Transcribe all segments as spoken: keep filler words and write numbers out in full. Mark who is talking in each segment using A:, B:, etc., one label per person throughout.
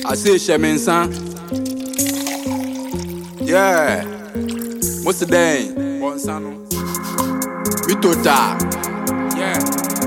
A: I say Shemensan. Yeah. What's the day? Bonsano. Vitota. Yeah.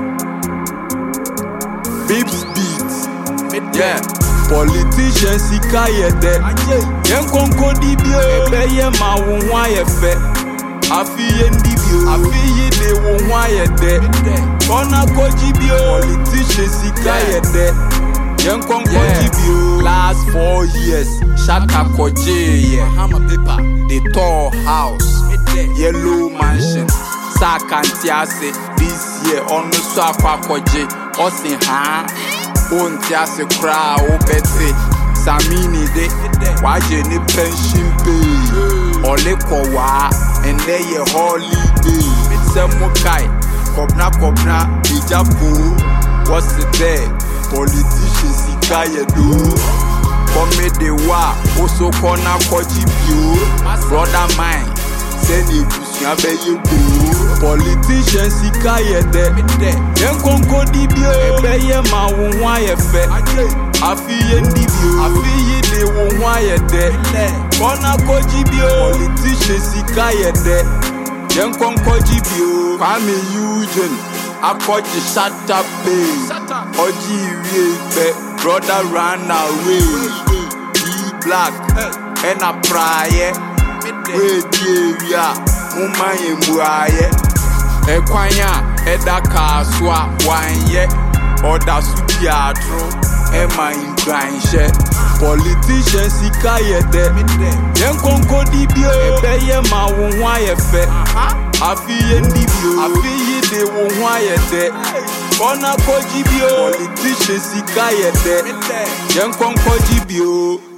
A: Bibbs beats. Yeah. Politicians sika yede. Yen konko dibio. Ebe ye ma wonwa ye fe. Afi ye ndibio. Afi ye de wonwa yede. Kona koji bio. Politicians sika yede. Yen konko dibio. Last four years. Shaka koje. Yeah. Hammer paper. The tall house. Yellow mansion. Sakantiase. This year on the swap koje. Osin ha. Ontiase kra obete Samini de Waje ni pension pay Ole kowa Ende ye holiday Semo kai Kobna kobna Ijapo What's it there? Politicians sika ye do Kome de wa Oso kona koji bio Brother mine Seni busunya be ye go Politicians sika ye de Yen konko dibio Ebe ye ma wonwa ye fe Afi ye ndibio Afi ye de wonwa ye de Kona koji bio Politicians sika ye de Yen konko jibio Kwame Eugene Akoji shut up pay Oji iwe pe Brother run away Be black Ena praye We di area Muma ye mbuaye Ekwanya Eda kaswa Wanye Oda supiatro Ema ingranche Politicians sika yede Yen konko dibio Ebe ye ma wonwa ye fe Afi ye ndibio Afi ye de wonwa yede Kona koji bio Politicians sika yede Yen konko jibio